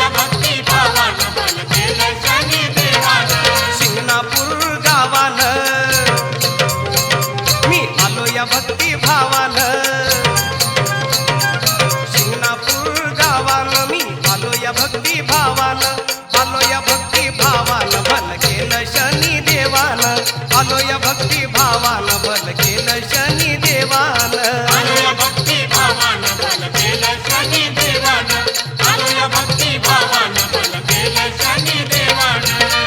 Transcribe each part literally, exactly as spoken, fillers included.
भक्ती भावान भल केलं शनी देवान शिंगणापूर गावान मी आलो या भक्ती भावान शिंगणापूर गावान मी आलो या भक्ती भावान आलो या भक्ती भावान भल केलं शनी देवान आलो या भक्ती भावान भल केलं शनी देवान आलोया भक्ती भावान भल केलं शनी देवान आलोया भक्ती भावान भल केलं शनी देवान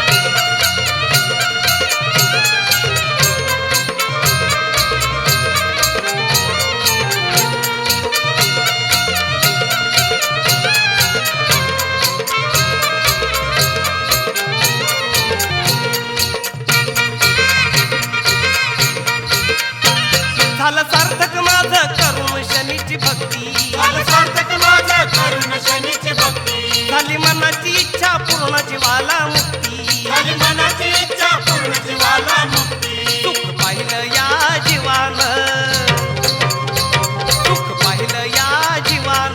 झालं सार्थक माझं करून शनीची भक्ती झालं सार्थक माझं करून शनीची भक्ती झाली मनाची इच्छा पूर्ण जीवाला मुक्ती झाली मनाची इच्छा पूर्ण जीवाला मुक्ती सुख पाहिलं या जीवान सुख पाहिलं या जीवान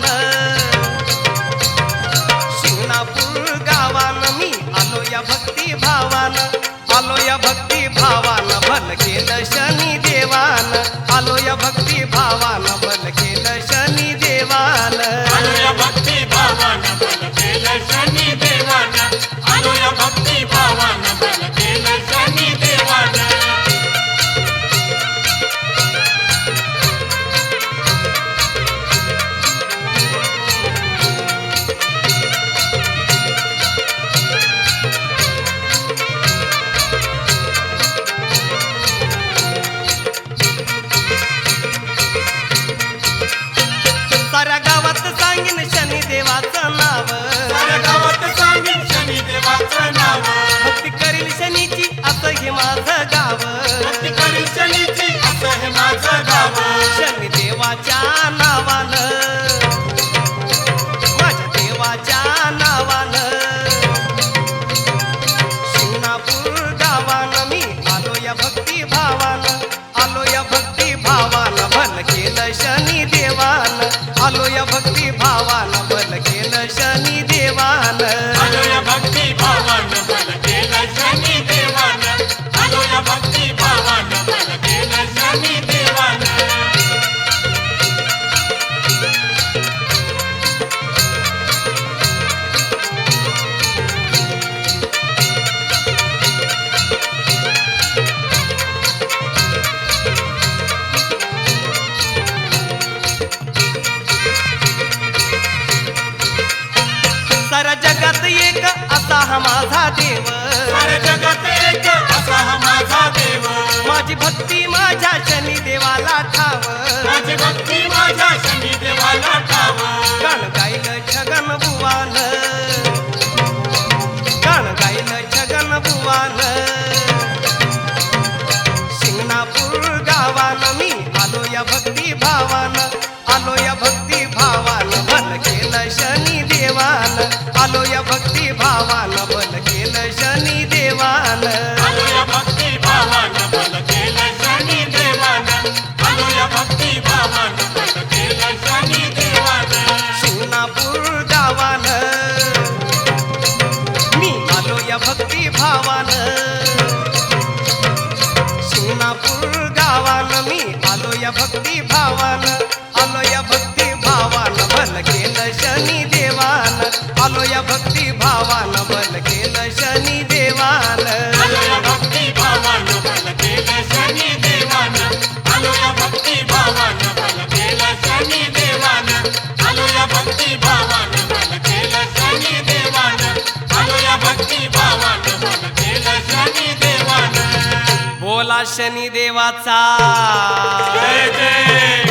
शिंगणापूर गावान मी आलो या भक्ती भावान आलो या भक्ती भावान भल केलं शनी देवान आलो या भक्ती भावान भल केलं शनी देवान आलोया भक्ती भावान भल केलं शनी देवान आलोया भक्ती भावान भल केलं शनी देवान साऱ्या गावात सांगीन शनी देवाचं नाव साऱ्या गावात सांगेन शनी देवाचं नाव भक्ती करील शनीची असं हे माझं गाव भक्ती करील शनीची असं हे माझं गाव शनी देवाच्या नावानं माझ्या देवाच्या नावानं शिंगणापूर गावानं मी आलो या भक्ती भावानं आलो या भक्ती भावानं भल केलं शनी देवान आलो या भक्ती भावानं भल केलं शनी देवान आलोया भक्ती भावान भल केलं शनी देवान आलोया भक्ती भावान भल केलं शनी देवान साऱ्या जगात एक असा हा माझा देव साऱ्या जगात एक असा हा माझा देव माझी भक्ती माझ्या शनी देवाला ठाव माझी भक्ती माझ्या शनी देवाला ठाव गाण गायलं छगन बुवान गाण गायलं छगन बुवान शिंगणापूर गावान मी आलो या भक्ती भावान आलो या भक्ती भावान भल केलं शनी देवान आलो या भक्ती भावान भल केलं शनी देवान आलोया भक्ती भावान भल केलं शनी देवान आलोया भक्ती भावान भल केलं शनी देवान शिंगणापूर गावान मी आलो या भक्ती भावान शिंगणापूर गावान मी आलो या भक्ती भावान आलो या भक्ती भावान भल केलं शनी देवान आलो या भक्ती भावान भल केलं शनी देवान आलोया भक्ती भावान भल केलं शनी देवान आलोया भक्ती भावान भल केलं शनी देवान आलोया भक्ती भावान भल केलं शनी देवान आलोया भक्ती भावान भल केलं शनी देवान बोला शनी देवाचा जय जय